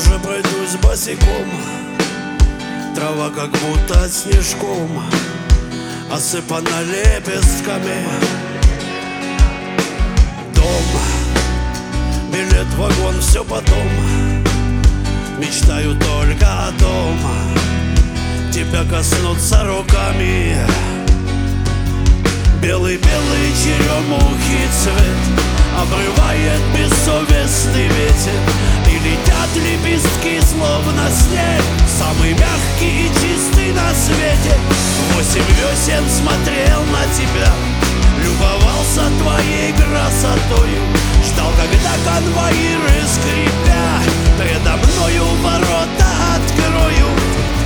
уже пройдусь босиком. Трава как будто снежком осыпана лепестками. Дом, билет, вагон, все потом. Мечтаю только о том, тебя коснуться руками. Белый-белый черемухий цвет обрывает бессовестный ветер, и летят лепестки, словно снег, самый мягкий и чистый на свете. 8 весен смотрел на тебя, любовался твоей красотою, ждал, когда конвоиры, скрипя, предо мною ворота откроют.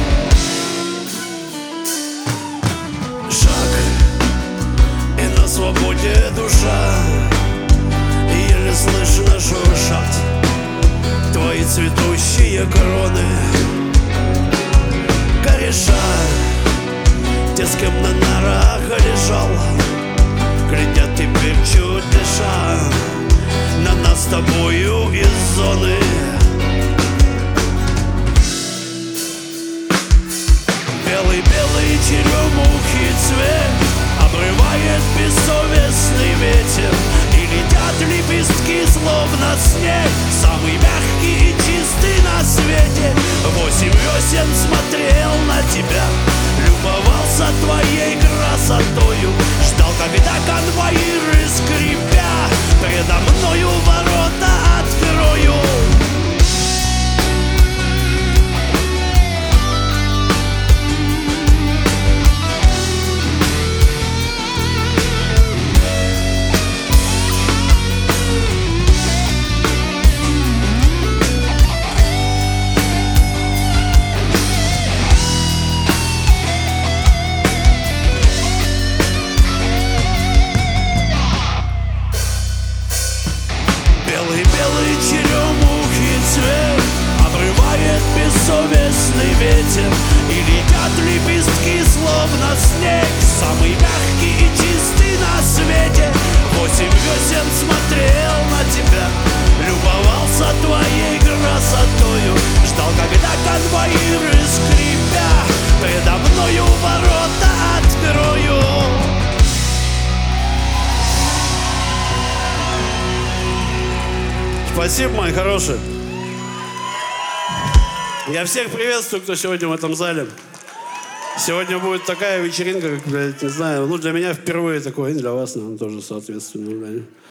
Шаг, и на свободе душа, еле слышно шуршат твои цветущие кроны. Кореша, те, с кем на нарах лежал, глядят теперь чуть дыша на нас с тобою из зоны. Белый-белый черемухий цвет обрывает бессовестный ветер, и летят лепестки, словно снег, самый мягкий и чистый на свете. 8 весен смотрел на тебя, любовался твоей красотою, ждал, когда конвоиры, скрипя, предо мною ворота откроют. Белый-белый черемухий цвет обрывает бессовестный ветер, и летят лепестки, словно снег, самый мягкий и чистый на свете. 8 весен смотрел на тебя, любовался твоей красотою, ждал, когда конвоиры, скрипя, предо мною ворота откроют. Спасибо, мои хорошие. Я всех приветствую, кто сегодня в этом зале. Сегодня будет такая вечеринка, как, блядь, не знаю, ну для меня впервые такое, и для вас, наверное, тоже соответственно.